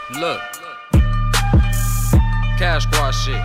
Look, Cash Squad shit.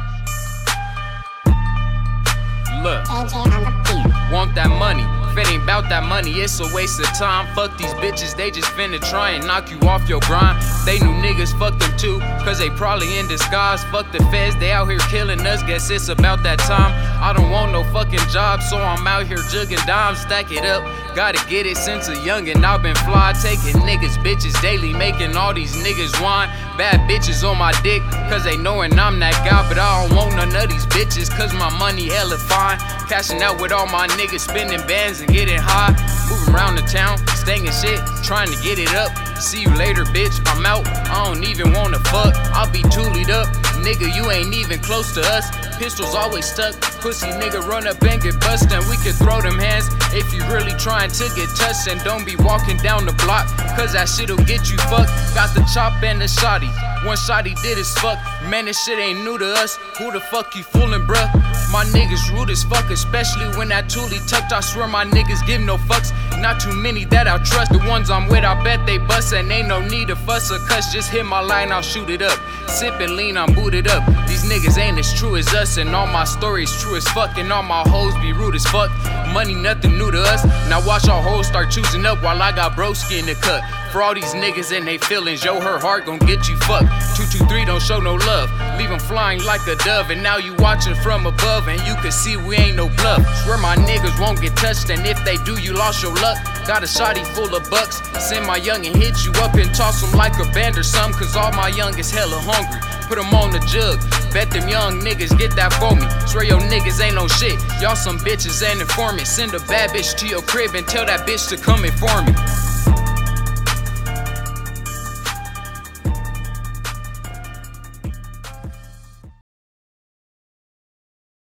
Look, want that money. If it ain't bout that money, it's a waste of time. Fuck these bitches, they just finna try and knock you off your grind. They knew niggas fuck them too, cause they probably in disguise. Fuck the feds, they out here killing us, guess it's about that time. I don't want no fucking job, so I'm out here jugging dimes. Stack it up, gotta get it since a youngin'. I've been fly, taking niggas, bitches daily, making all these niggas whine. Bad bitches on my dick, cause they knowin' I'm that guy. But I don't want none of these bitches, cause my money hella fine. Cashing out with all my niggas, spending bands and getting high. Moving around the town, staying shit, trying to get it up. See you later, bitch, I'm out, I don't even wanna fuck. I'll be toolied up, nigga, you ain't even close to us. Pistols always stuck, pussy nigga run up and get bust. And we can throw them hands if you really trying to get touched. And don't be walking down the block, cause that shit'll get you fucked. Got the chop and the shotty, one shot he did as fuck. Man, this shit ain't new to us, who the fuck you foolin', bruh? My niggas rude as fuck, especially when that toolie tucked. I swear my niggas give no fucks, not too many that I trust. The ones I'm with, I bet they bust. And ain't no need to fuss or cuss, just hit my line, I'll shoot it up. Sippin' lean, I'm booted up. These niggas ain't as true as us, and all my stories true as fuck. And all my hoes be rude as fuck. Money nothing new to us, now watch our hoes start choosing up while I got broski in the cut. For all these niggas and they feelings, yo, her heart gon' get you fucked. 223 don't show no love, leave them flying like a dove. And now you watching from above, and you can see we ain't no bluff. Swear my niggas won't get touched, and if they do, you lost your luck. Got a shotty full of bucks, send my youngin' hit you up and toss them like a band or something. Cause all my young is hella hungry, put them on the jug. Bet them young niggas get that for me. Swear your niggas ain't no shit, y'all some bitches and informants. Send a bad bitch to your crib and tell that bitch to come inform me.